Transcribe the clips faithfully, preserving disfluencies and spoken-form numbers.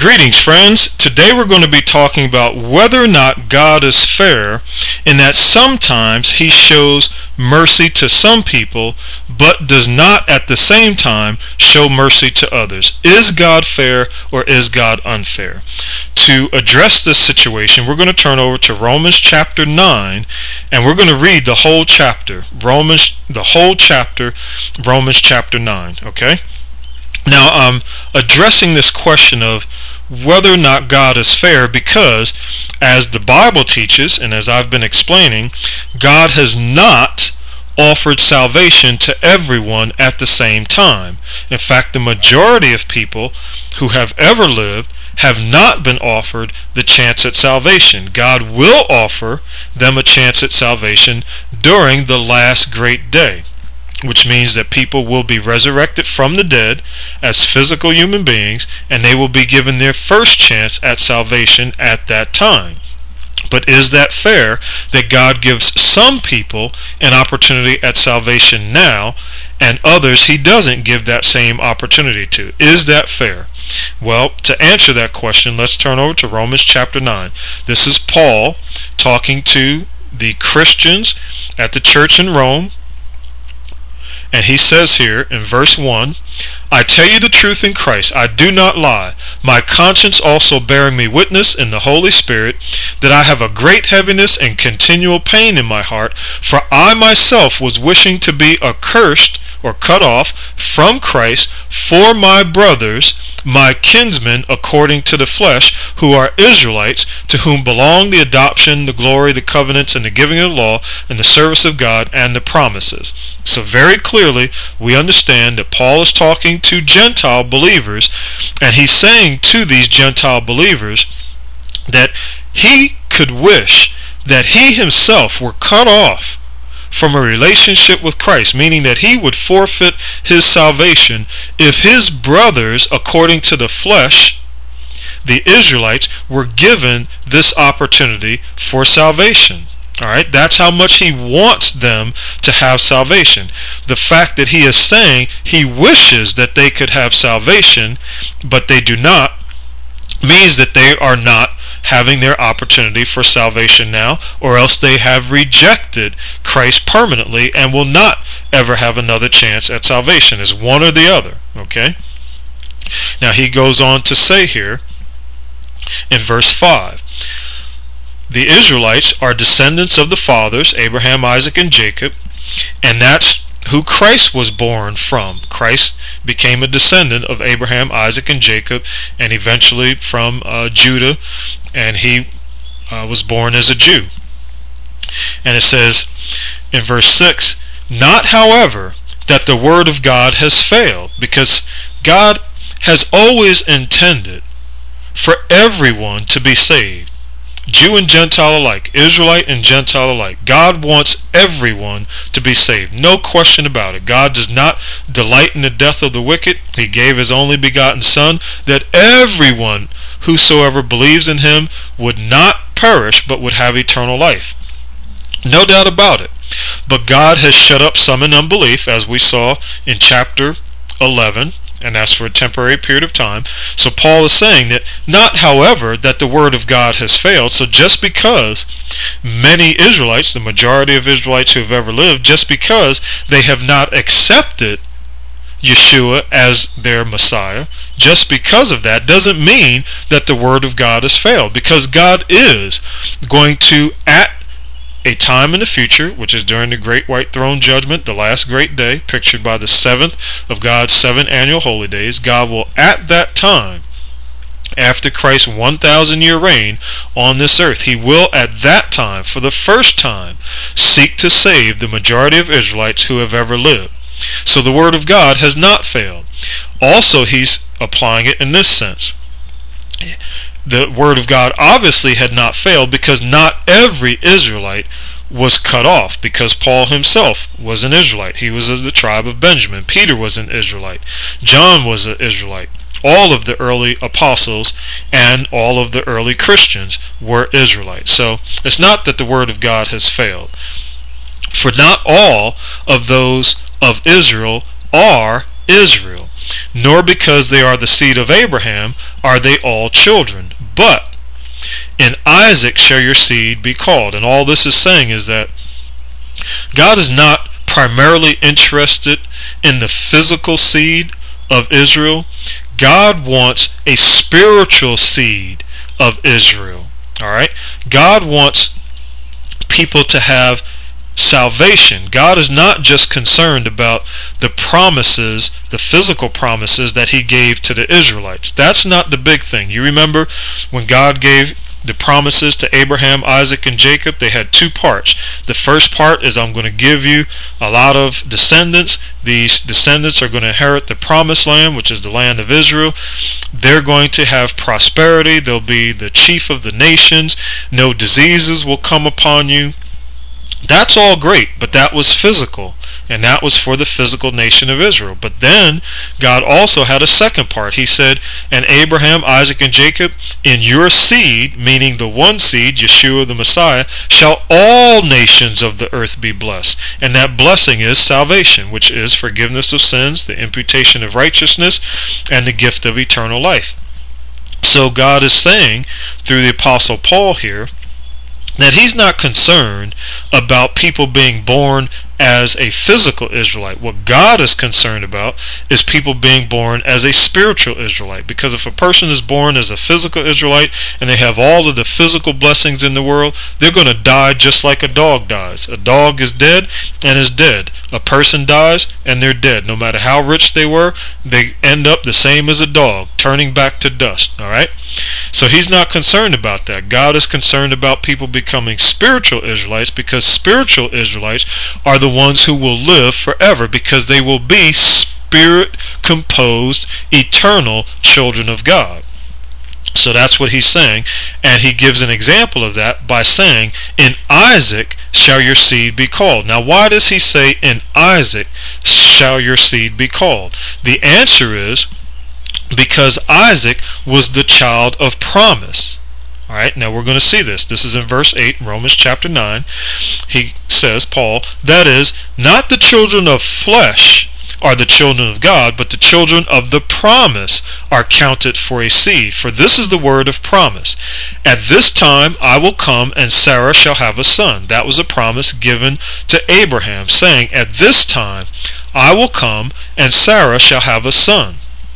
Greetings, friends. Today we're going to be talking about whether or not God is fair in that sometimes He shows mercy to some people but does not at the same time show mercy to others. Is God fair or is God unfair? To address this situation, we're going to turn over to Romans chapter nine and we're going to read the whole chapter. Romans, the whole chapter, Romans chapter nine, okay? Now, I'm addressing this question of whether or not God is fair because, as the Bible teaches, and as I've been explaining, God has not offered salvation to everyone at the same time. In fact, the majority of people who have ever lived have not been offered the chance at salvation. God will offer them a chance at salvation during the last great day, which means that people will be resurrected from the dead as physical human beings, and they will be given their first chance at salvation at that time. But is that fair that God gives some people an opportunity at salvation now, and others He doesn't give that same opportunity to? Is that fair? Well, to answer that question, let's turn over to Romans chapter nine. This is Paul talking to the Christians at the church in Rome. And he says here in verse one, I tell you the truth in Christ, I do not lie. My conscience also bearing me witness in the Holy Spirit, that I have a great heaviness and continual pain in my heart, for I myself was wishing to be accursed or cut off from Christ for my brothers, my kinsmen according to the flesh, who are Israelites, to whom belong the adoption, the glory, the covenants, and the giving of the law, and the service of God, and the promises. So very clearly we understand that Paul is talking to Gentile believers, and he's saying to these Gentile believers that he could wish that he himself were cut off from a relationship with Christ, meaning that he would forfeit his salvation if his brothers, according to the flesh, the Israelites, were given this opportunity for salvation. Alright, that's how much he wants them to have salvation. The fact that he is saying he wishes that they could have salvation, but they do not, means that they are not having their opportunity for salvation now, or else they have rejected Christ permanently and will not ever have another chance at salvation. It's one or the other. Okay? Now he goes on to say here in verse five, the Israelites are descendants of the fathers, Abraham, Isaac, and Jacob, and that's who Christ was born from. Christ became a descendant of Abraham, Isaac, and Jacob, and eventually from uh, Judah, and he uh, was born as a Jew. And it says in verse six, not however that the word of God has failed, because God has always intended for everyone to be saved, Jew and Gentile alike, Israelite and Gentile alike. God wants everyone to be saved. No question about it. God does not delight in the death of the wicked. He gave His only begotten Son, that everyone whosoever believes in Him would not perish, but would have eternal life. No doubt about it. But God has shut up some in unbelief, as we saw in chapter eleven. And that's for a temporary period of time. So Paul is saying that not, however, that the word of God has failed. So just because many Israelites, the majority of Israelites who have ever lived, just because they have not accepted Yeshua as their Messiah, just because of that doesn't mean that the word of God has failed. Because God is going to, at a time in the future, which is during the great white throne judgment, the last great day, pictured by the seventh of God's seven annual holy days, God will at that time, after Christ's one thousand year reign on this earth, He will at that time, for the first time, seek to save the majority of Israelites who have ever lived. So the word of God has not failed. Also, He's applying it in this sense. The word of God obviously had not failed because not every Israelite was cut off, because Paul himself was an Israelite. He was of the tribe of Benjamin. Peter was an Israelite. John was an Israelite. All of the early apostles and all of the early Christians were Israelites. So it's not that the word of God has failed. For not all of those of Israel are Israel. nor because they are the seed of Abraham are they all children, but in Isaac shall your seed be called. And all this is saying is that God is not primarily interested in the physical seed of Israel. God wants a spiritual seed of Israel. All right? God wants people to have salvation. God is not just concerned about the promises, the physical promises that he gave to the Israelites. That's not the big thing. You remember when God gave the promises to Abraham, Isaac, and Jacob, they had two parts. The first part is, I'm going to give you a lot of descendants. These descendants are going to inherit the promised land, which is the land of Israel. They're going to have prosperity. They'll be the chief of the nations. No diseases will come upon you. That's all great, but that was physical, and that was for the physical nation of Israel. But then God also had a second part. He said, and Abraham, Isaac, and Jacob, in your seed, meaning the one seed, Yeshua the Messiah, shall all nations of the earth be blessed. And that blessing is salvation, which is forgiveness of sins, the imputation of righteousness, and the gift of eternal life. So God is saying, through the Apostle Paul here, that he's not concerned about people being born as a physical Israelite. What God is concerned about is people being born as a spiritual Israelite. Because if a person is born as a physical Israelite and they have all of the physical blessings in the world, they're going to die just like a dog dies. A dog is dead and is dead. A person dies and they're dead. No matter how rich they were, they end up the same as a dog, turning back to dust. All right? So he's not concerned about that. God is concerned about people becoming spiritual Israelites, because spiritual Israelites are the ones who will live forever, because they will be spirit-composed, eternal children of God. So that's what he's saying, and he gives an example of that by saying, in Isaac shall your seed be called. Now why does he say, in Isaac shall your seed be called? The answer is, because Isaac was the child of promise. Alright, now we're going to see this. This is in verse eight, Romans chapter nine. He says, Paul, that is, not the children of flesh are the children of God, but the children of the promise are counted for a seed. For this is the word of promise. At this time I will come, and Sarah shall have a son. That was a promise given to Abraham, saying, at this time I will come, and Sarah shall have a son.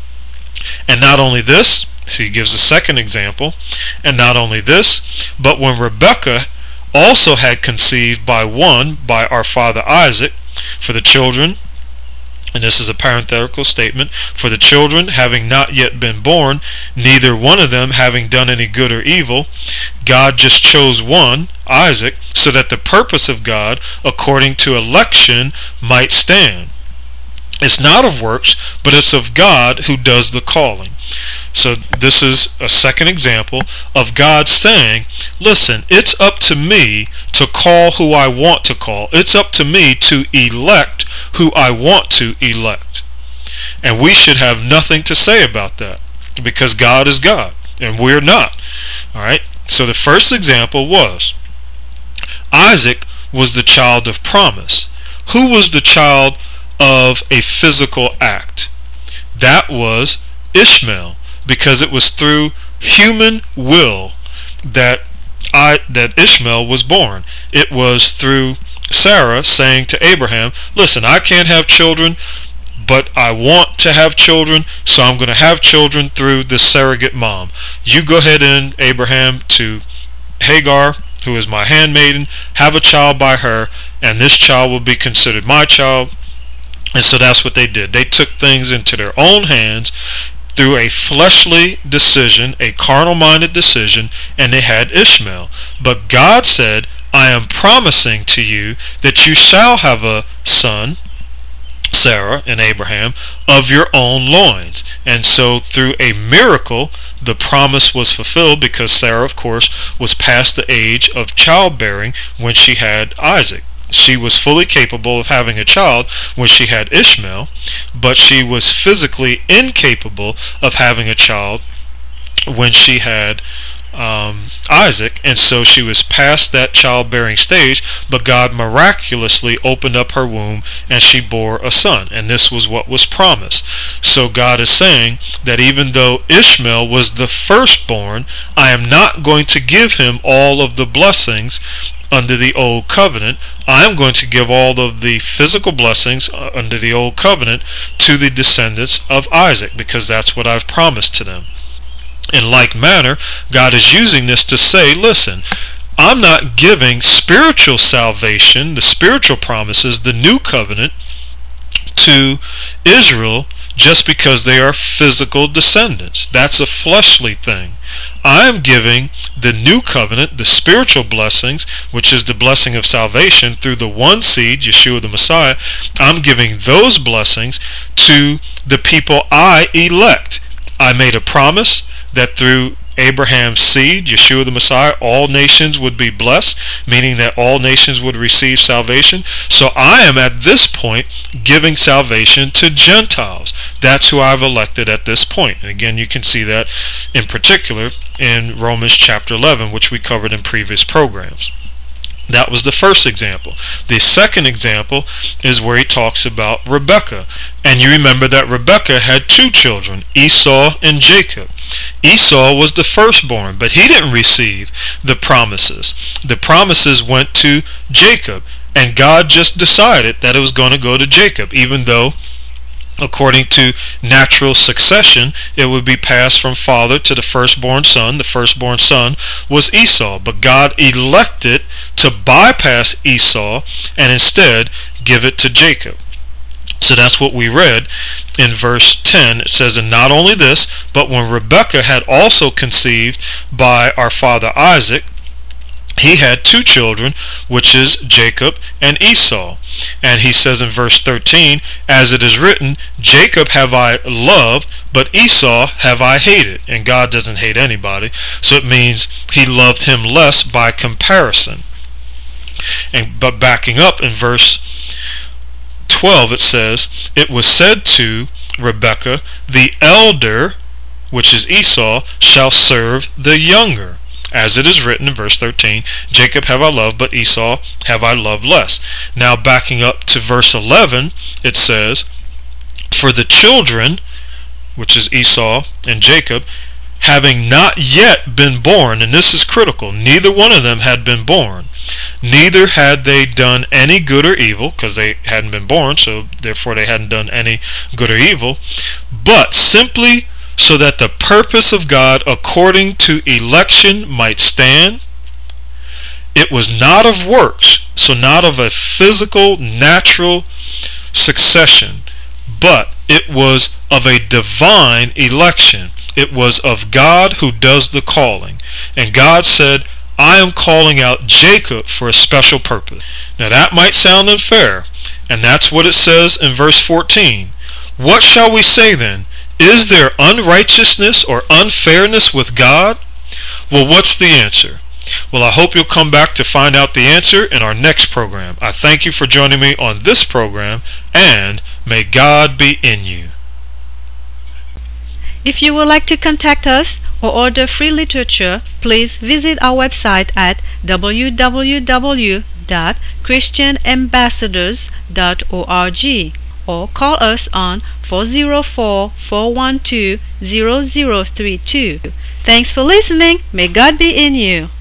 And not only this, so he gives a second example, and not only this, but when Rebekah also had conceived by one, by our father Isaac, for the children, and this is a parenthetical statement, for the children having not yet been born, neither one of them having done any good or evil, God just chose one, Isaac, so that the purpose of God, according to election, might stand. It's not of works, but it's of God who does the calling. So this is a second example of God saying, listen, it's up to me to call who I want to call. It's up to me to elect who I want to elect. And we should have nothing to say about that, because God is God and we're not. All right. So the first example was Isaac was the child of promise. Who was the child of a physical act? That was Ishmael, because it was through human will that I that Ishmael was born. It was through Sarah saying to Abraham, listen, I can't have children, but I want to have children, so I'm going to have children through this surrogate mom. You go ahead in, Abraham, to Hagar, who is my handmaiden, have a child by her, and this child will be considered my child. And so that's what they did. They took things into their own hands through a fleshly decision, a carnal-minded decision, and they had Ishmael. But God said, I am promising to you that you shall have a son, Sarah and Abraham, of your own loins. And so through a miracle, the promise was fulfilled, because Sarah, of course, was past the age of childbearing when she had Isaac. She was fully capable of having a child when she had Ishmael, but she was physically incapable of having a child when she had um, Isaac, and so she was past that childbearing stage, but God miraculously opened up her womb and she bore a son, and this was what was promised. So God is saying that even though Ishmael was the firstborn, I am not going to give him all of the blessings under the old covenant. I am going to give all of the physical blessings under the old covenant to the descendants of Isaac, because that's what I've promised to them. In like manner, God is using this to say, listen, I'm not giving spiritual salvation, the spiritual promises, the new covenant, to Israel just because they are physical descendants. That's a fleshly thing. I am giving the new covenant, the spiritual blessings, which is the blessing of salvation through the one seed, Yeshua the Messiah. I'm giving those blessings to the people I elect. I made a promise that through Abraham's seed, Yeshua the Messiah, all nations would be blessed, meaning that all nations would receive salvation. So I am at this point giving salvation to Gentiles. That's who I've elected at this point. And again, you can see that in particular in Romans chapter eleven, which we covered in previous programs. That was the first example. The second example is where he talks about Rebekah. And you remember that Rebekah had two children, Esau and Jacob. Esau was the firstborn, but he didn't receive the promises. The promises went to Jacob, and God just decided that it was going to go to Jacob, even though according to natural succession, it would be passed from father to the firstborn son. The firstborn son was Esau, but God elected to bypass Esau and instead give it to Jacob. So that's what we read in verse ten. It says, and not only this, but when Rebekah had also conceived by our father Isaac, he had two children, which is Jacob and Esau. And he says in verse thirteen, as it is written, Jacob have I loved, but Esau have I hated. And God doesn't hate anybody, so it means he loved him less by comparison. And but backing up in verse twelve, it says, it was said to Rebekah, the elder, which is Esau, shall serve the younger. As it is written in verse thirteen, Jacob have I loved, but Esau have I loved less. Now backing up to verse eleven, it says, for the children, which is Esau and Jacob, having not yet been born, and this is critical, neither one of them had been born, neither had they done any good or evil, because they hadn't been born, so therefore they hadn't done any good or evil, but simply so that the purpose of God according to election might stand. It was not of works, so not of a physical, natural succession, but it was of a divine election. It was of God who does the calling. And God said, I am calling out Jacob for a special purpose. Now that might sound unfair, and that's what it says in verse fourteen. What shall we say then? Is there unrighteousness or unfairness with God? Well, what's the answer? Well, I hope you'll come back to find out the answer in our next program. I thank you for joining me on this program, and may God be in you. If you would like to contact us or order free literature, please visit our website at w w w dot christian ambassadors dot org or call us on four zero four, four one two, zero zero three two. Thanks for listening. May God be in you.